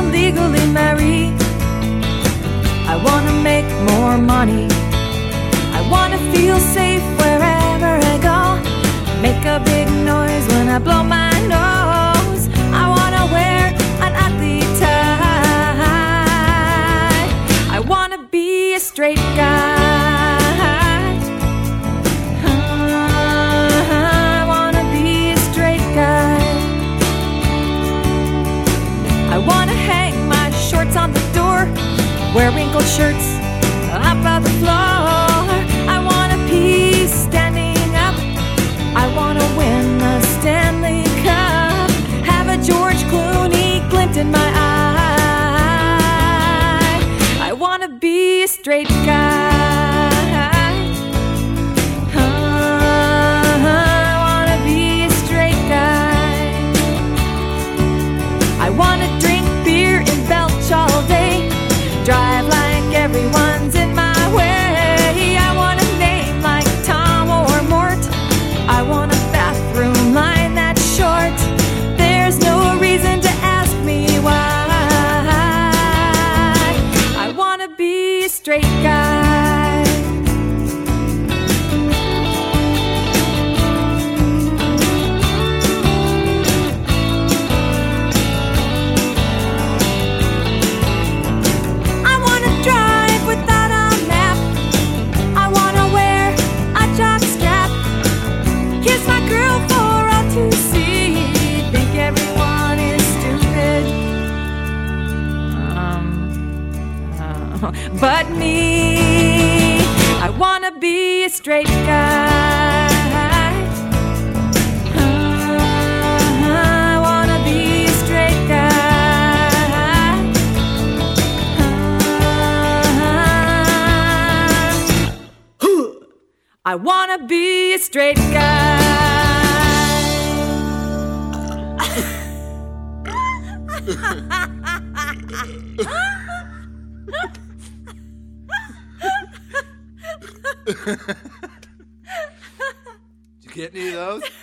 legally marry. I wanna make more money. I wanna feel safe wherever I go. Make a big noise when I blow my nose. I wanna wear an ugly tie. I wanna be a straight guy. I wanna be a straight guy. I wanna hang my shorts on the door, wear wrinkled shirts up on the floor. I wanna pee standing up. I wanna win a Stanley Cup. Have a George Clooney glint in my eye. I wanna be a straight guy. I wanna be a straight guy. I wanna drink beer and belch all day. Drive like everyone's in my way. I want a name like Tom or Mort. I want a bathroom line that's short. There's no reason to ask me why. I want to be a straight guy. I want to drive without a map. I want to wear a jock strap. Kiss my girl for all to see. Think everyone is stupid. But me. I want to be a straight guy. I want to be a straight guy. I want to be a straight guy. Did you get any of those?